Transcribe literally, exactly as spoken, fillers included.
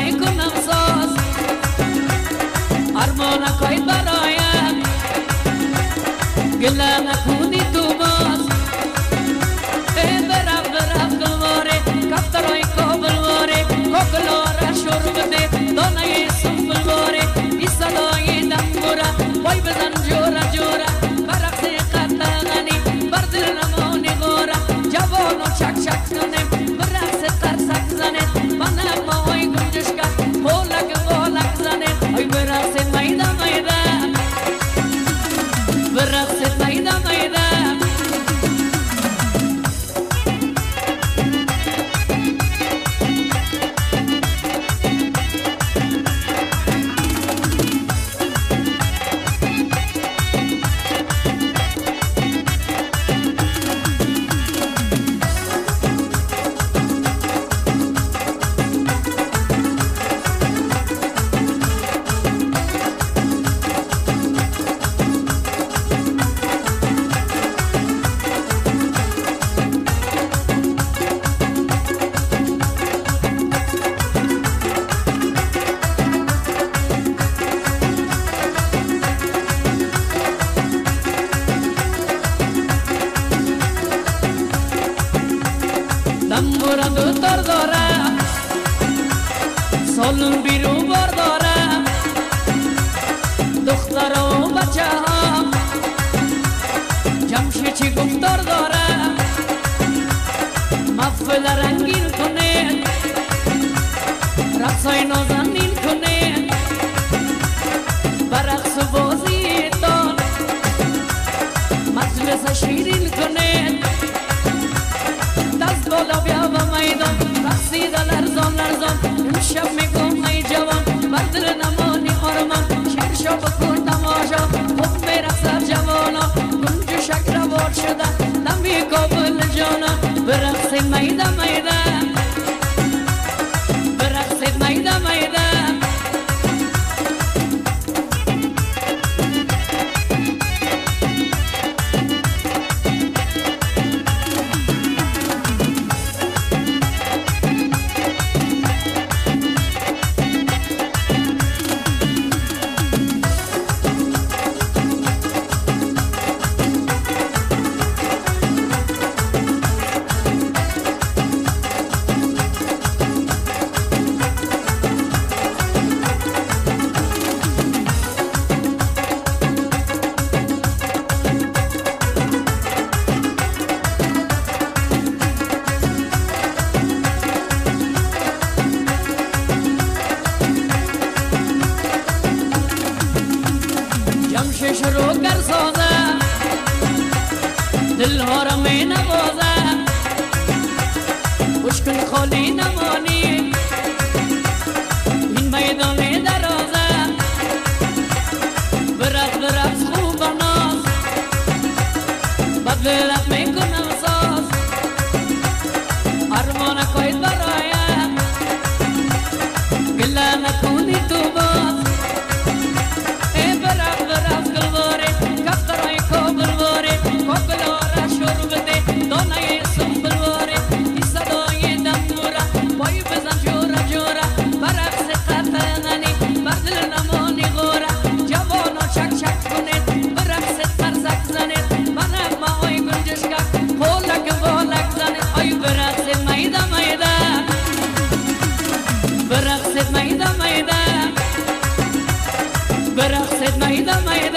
میکنم ساز ارمانکای برایم گله نکنی تو باز برف برف گلواره کفترهای کابلواره کوکلواره شروع بده دانه سنبلواره ای صدای دنبوره وای بزن جوره جوره برقص قطعانی بر دل نمانی غوره جوان و چک چک کنیم برقص ترسک زنه منم ماهای گنجش کرد هولک هولک زنه ای برقص میده میده برقص میده میده دنبورا دوتر دارم سالون بیرو بار دارم دختر و بچه ها جمشی چی گفتار دارم محفل رنگین کنه رقصای نازنین کنه برقص و بازی تان مجلس شیرین کنه دست بالا بیا و میدان رقصیده لرزان لرزان امشب میگم ای جوان بر دل نمانی آرمان شیر شا بکن تماشا خوب میرقصد جوانا گنج و شکر وار شده نمی کابل جانا برقص میده میده برقص میده میده شروع کر سازه دل ها را می نوازه مشکل خالی نمانی این میدان درازه برقص برقص خوب و ناز بدلت می کنم ساز ارمانکای برایم گله نکنی تو باز برقص میده میده برقص میده میده